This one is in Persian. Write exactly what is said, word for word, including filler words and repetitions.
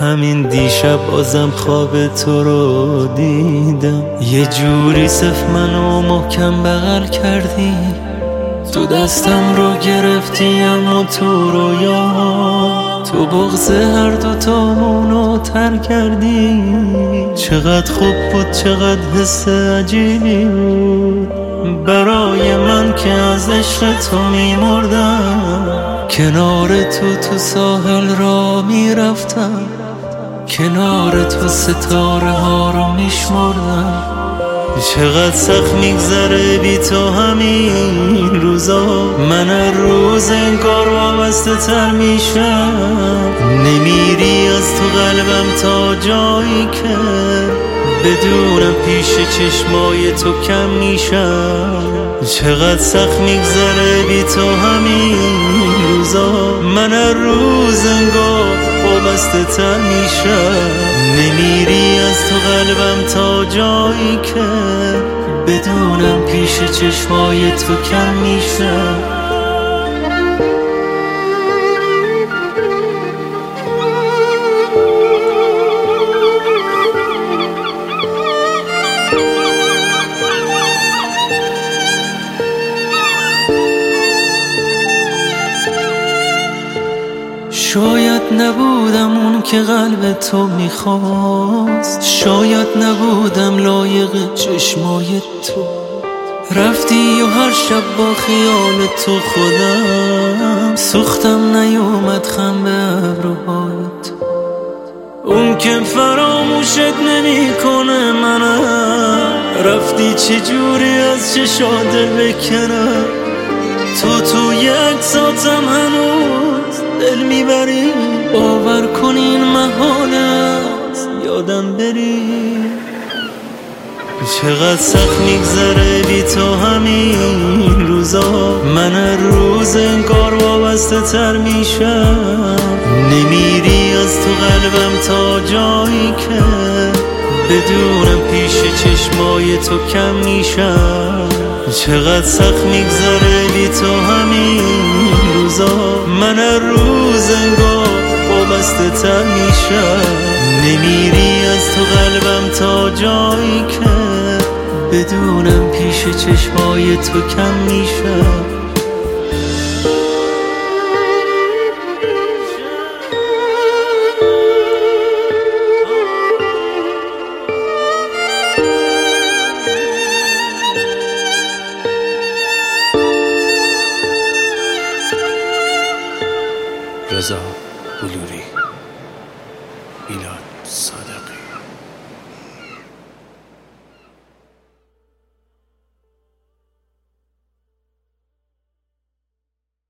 همین دیشب بازم خواب تو رو دیدم، یه جوری صف منو محکم بغل کردی، تو دستم رو گرفتی اما تو رویا تو بغض هر دوتامونو تر کردی. چقدر خوب بود، چقدر حس عجیبی بود برای من که از عشق تو میمردم. کنار تو تو ساحل را میرفتم، کنار تو ستاره ها رو میشمردم. چقدر سخت میگذره بی تو همین روزا، من هر روز انگار وابسته تر میشم. نمیری از تو قلبم تا جایی که بدونم پیش چشمای تو کم میشم. چقدر سخت میگذره بی تو همین روزا، من هر روز انگار وابسته تر میشم. نمیری از تو قلبم تا جایی که بدونم پیش چشمای تو کم میشم. شاید نبودم اون که قلب تو میخواست، شاید نبودم لایق چشمای تو. رفتی و هر شب با خیال تو خودم سوختم، نیومد خم به ابروهای تو. اون که فراموشت نمی کنه منم، رفتی چجوری از چشات بکنم. تو توی عکساتم هنوز دل میبری، باور کن این محال است یادم بری. چقدر سخت میگذره بی تو همین روزا، من هر روز انگار وابسته تر میشم. نمیری از تو قلبم تا جایی که بدونم پیش چشمای تو کم میشم. چقدر سخت میگذره بی تو همین روزا، من هر روز انگار وابسته تر میشم. نمیری از تو قلبم تا جایی که بدونم پیش چشمای تو کم میشم. رضا بلوری، میلاد صادقی.